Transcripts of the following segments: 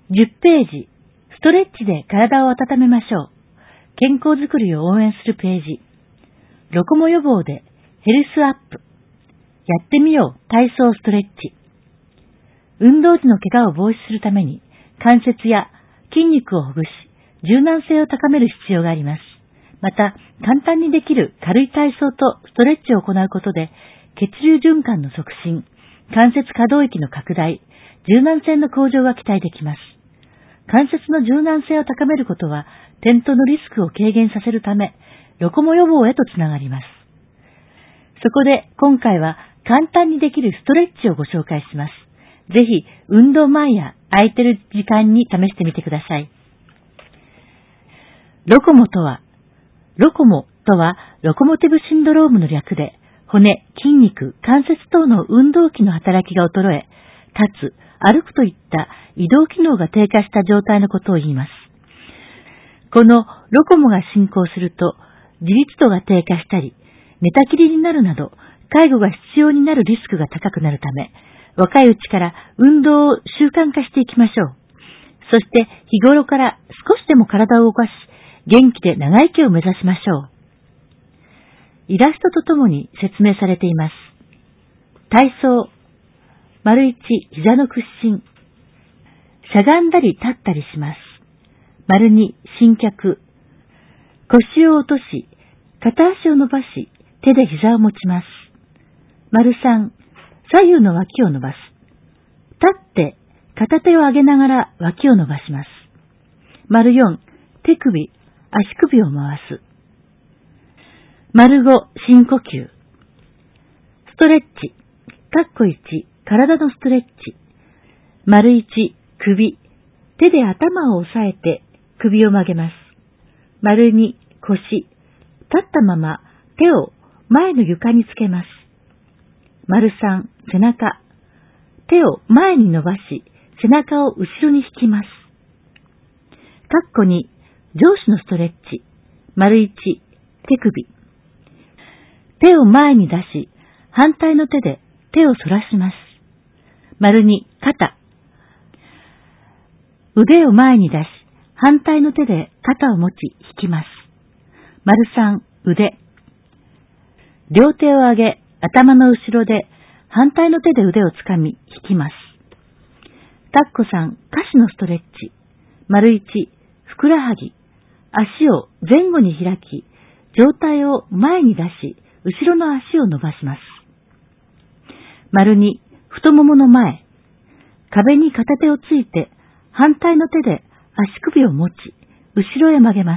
10ページ、ストレッチで体を温めましょう。健康づくりを応援するページ。ロコモ予防でヘルスアップ。やってみよう体操ストレッチ。運動時の怪我を防止するために関節や筋肉をほぐし、柔軟性を高める必要があります。また、簡単にできる軽い体操とストレッチを行うことで、血流循環の促進、関節可動域の拡大、柔軟性の向上が期待できます。関節の柔軟性を高めることは、転倒のリスクを軽減させるため、ロコモ予防へとつながります。そこで今回は簡単にできるストレッチをご紹介します。ぜひ運動前や空いてる時間に試してみてください。ロコモとはロコモティブシンドロームの略で、骨、筋肉、関節等の運動器の働きが衰え、立つ、歩くといった移動機能が低下した状態のことを言います。このロコモが進行すると、自立度が低下したり、寝たきりになるなど、介護が必要になるリスクが高くなるため、若いうちから運動を習慣化していきましょう。そして日頃から少しでも体を動かし、元気で長生きを目指しましょう。イラストとともに説明されています。体操。1、膝の屈伸。しゃがんだり立ったりします。2、伸脚。腰を落とし、片足を伸ばし、手で膝を持ちます。3、左右の脇を伸ばす。立って、片手を上げながら脇を伸ばします。4、手首、足首を回す。5、深呼吸。ストレッチ。1、体のストレッチ。1、首。手で頭を押さえて首を曲げます。2、腰。立ったまま手を前の床につけます。3、背中。手を前に伸ばし、背中を後ろに引きます。2、上肢のストレッチ。1、手首。手を前に出し、反対の手で手を反らします。2、肩。腕を前に出し、反対の手で肩を持ち引きます。3、腕。両手を上げ、頭の後ろで反対の手で腕をつかみ引きます。3、下肢のストレッチ。1、ふくらはぎ。足を前後に開き、上体を前に出し、後ろの足を伸ばします。2、太ももの前。壁に片手をついて、反対の手で足首を持ち、後ろへ曲げます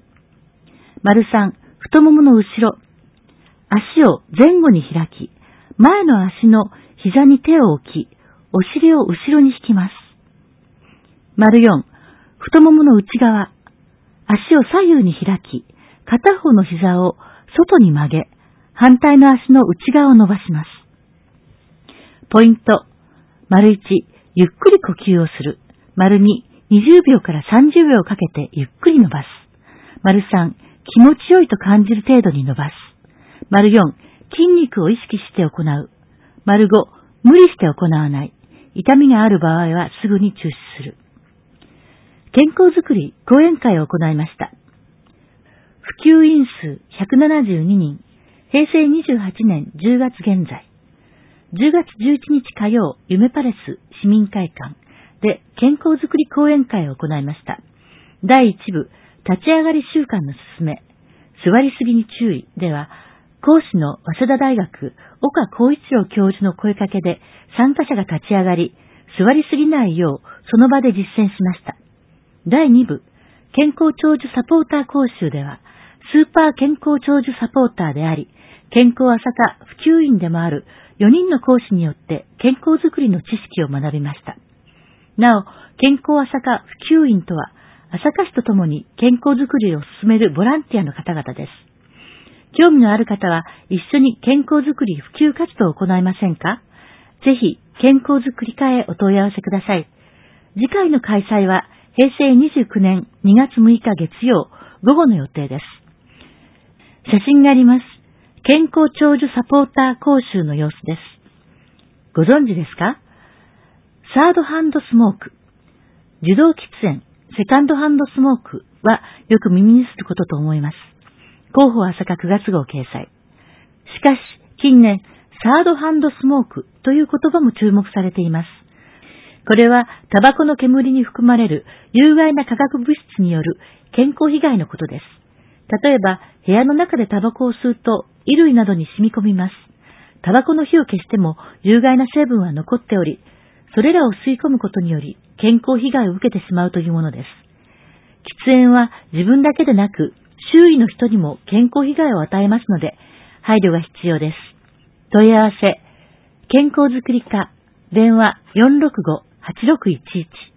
。3、太ももの後ろ。足を前後に開き、前の足の膝に手を置き、お尻を後ろに引きます。4、太ももの内側。足を左右に開き、片方の膝を外に曲げ、反対の足の内側を伸ばします。ポイント。1、ゆっくり呼吸をする。2、20秒から30秒かけてゆっくり伸ばす。3、気持ちよいと感じる程度に伸ばす。4、筋肉を意識して行う。5、無理して行わない。痛みがある場合はすぐに中止する。健康づくり講演会を行いました。普及員数172人、平成28年10月現在。10月11日火曜、夢パレス市民会館で健康づくり講演会を行いました。第1部、立ち上がり習慣の勧め、座りすぎに注意では、講師の早稲田大学岡光一郎教授の声かけで参加者が立ち上がり、座りすぎないようその場で実践しました。第2部、健康長寿サポーター講習では、スーパー健康長寿サポーターであり、健康朝霞普及員でもある4人の講師によって健康づくりの知識を学びました。なお、健康朝霞普及員とは、朝霞市とともに健康づくりを進めるボランティアの方々です。興味のある方は一緒に健康づくり普及活動を行いませんか？ぜひ健康づくり課へお問い合わせください。次回の開催は平成29年2月6日月曜午後の予定です。写真があります。健康長寿サポーター講習の様子です。ご存知ですか？サードハンドスモーク。 受動喫煙、セカンドハンドスモークはよく耳にすることと思います。広報朝霞9月号掲載。しかし、近年、サードハンドスモークという言葉も注目されています。これは、タバコの煙に含まれる有害な化学物質による健康被害のことです。例えば、部屋の中でタバコを吸うと、衣類などに染み込みます。タバコの火を消しても有害な成分は残っており、それらを吸い込むことにより健康被害を受けてしまうというものです。喫煙は自分だけでなく、周囲の人にも健康被害を与えますので、配慮が必要です。問い合わせ、健康づくり課、電話465-8611